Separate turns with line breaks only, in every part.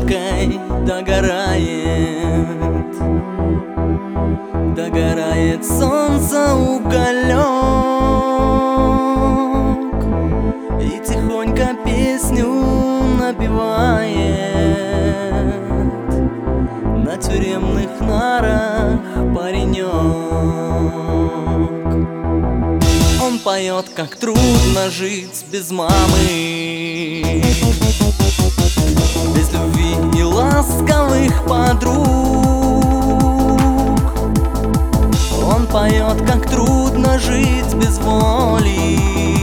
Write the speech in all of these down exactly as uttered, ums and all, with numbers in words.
решеткой догорает, догорает солнце уголек, и тихонько песню напевает на тюремных нарах паренек. Он поет, как трудно жить без мамы, без любви и ласковых подруг. Он поет, как трудно жить без воли.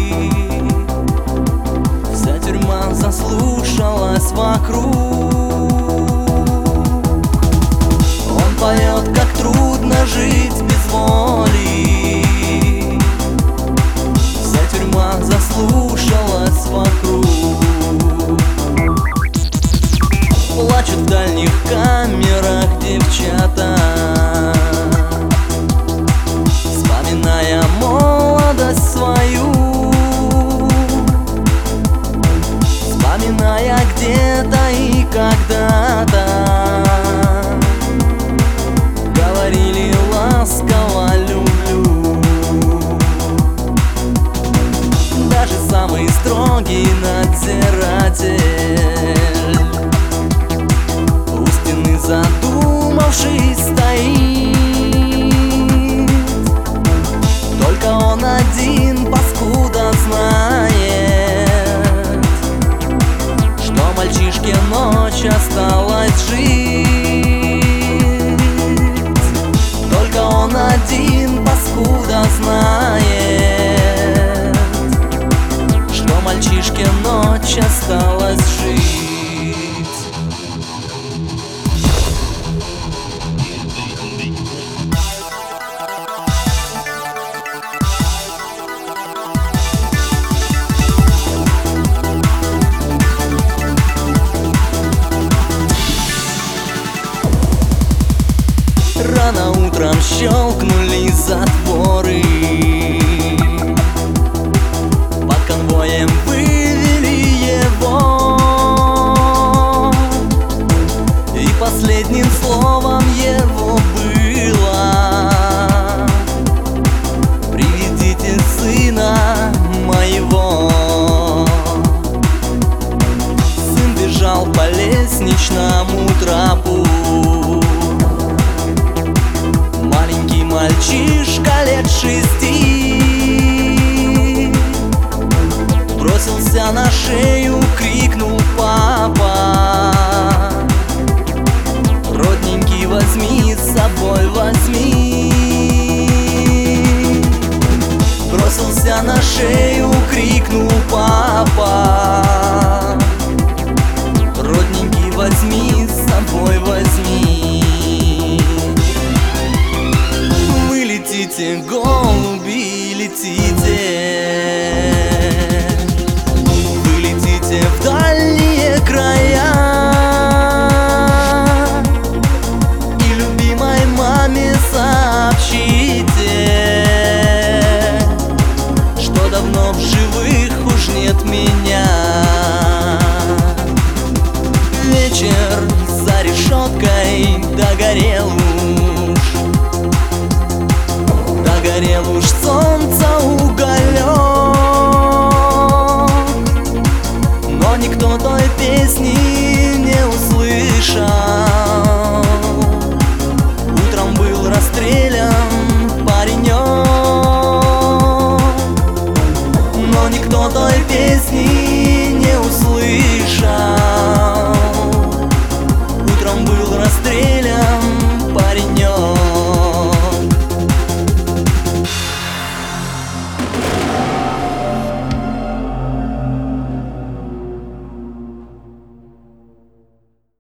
Вся тюрьма заслушалась вокруг. Он поет, как трудно жить без воли. Вся тюрьма заслушалась вокруг. Плачут в дальних камерах девчата, вспоминая молодость свою, вспоминая где-то и когда-то говорили ласково люблю. Даже самый строгий надзиратель у стены задумавшись стоит. Только он один, паскуда, знает, что мальчишке ночь осталась жить. Только он один, паскуда, знает, что мальчишке ночь осталась жить. Рано утром щелкнули затворы, под конвоем вывели его, и последним словом его было: приведите сына моего. Сын бежал по лестничному тропу, мальчишка лет шести бросился на шею, крикнул: папа, родненький, возьми с собой, возьми. Бросился на шею, крикнул: папа, родненький, возьми с собой, возьми. Летите, голуби, летите, вы летите в дальние края, и любимой маме сообщите, что давно в живых уж нет меня. Вечер за решеткой догорел уж, догорел уж солнце уголек,